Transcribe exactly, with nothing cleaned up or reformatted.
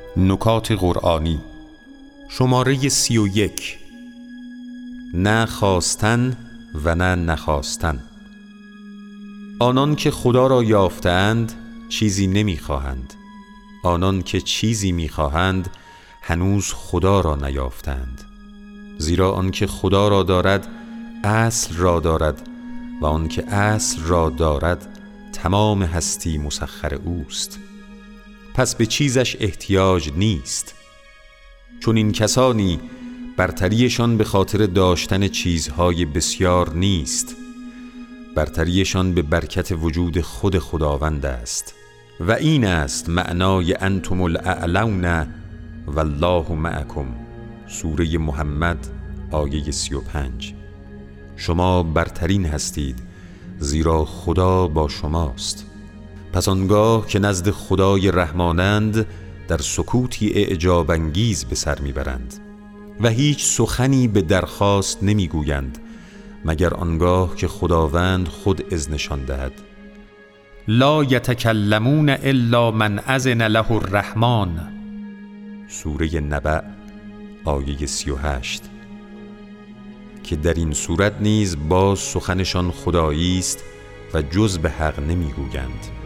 نکات قرآنی شماره سی و یک. نه خواستن و نه نخواستن. آنان که خدا را یافتند چیزی نمیخواهند، آنان که چیزی میخواهند هنوز خدا را نیافتند. زیرا آن که خدا را دارد اصل را دارد و آن که اصل را دارد تمام هستی مسخر اوست، پس به چیزش احتیاج نیست. چون این کسانی برتریشان به خاطر داشتن چیزهای بسیار نیست، برتریشان به برکت وجود خود خداوند است. و این است معنای انتم الاعلون والله معکم، سوره محمد آیه سی و پنج. شما برترین هستید زیرا خدا با شماست. پس آنگاه که نزد خدای رحمانند در سکوتی اعجاب انگیز به سر میبرند و هیچ سخنی به درخواست نمیگویند مگر آنگاه که خداوند خود اذنشان دهد. لا یتکلمون الا من اذن له الرحمن، سوره نبأ آیه سی و هشت، که در این صورت نیز باز سخنشان خدایی است و جز به حق نمیگویند.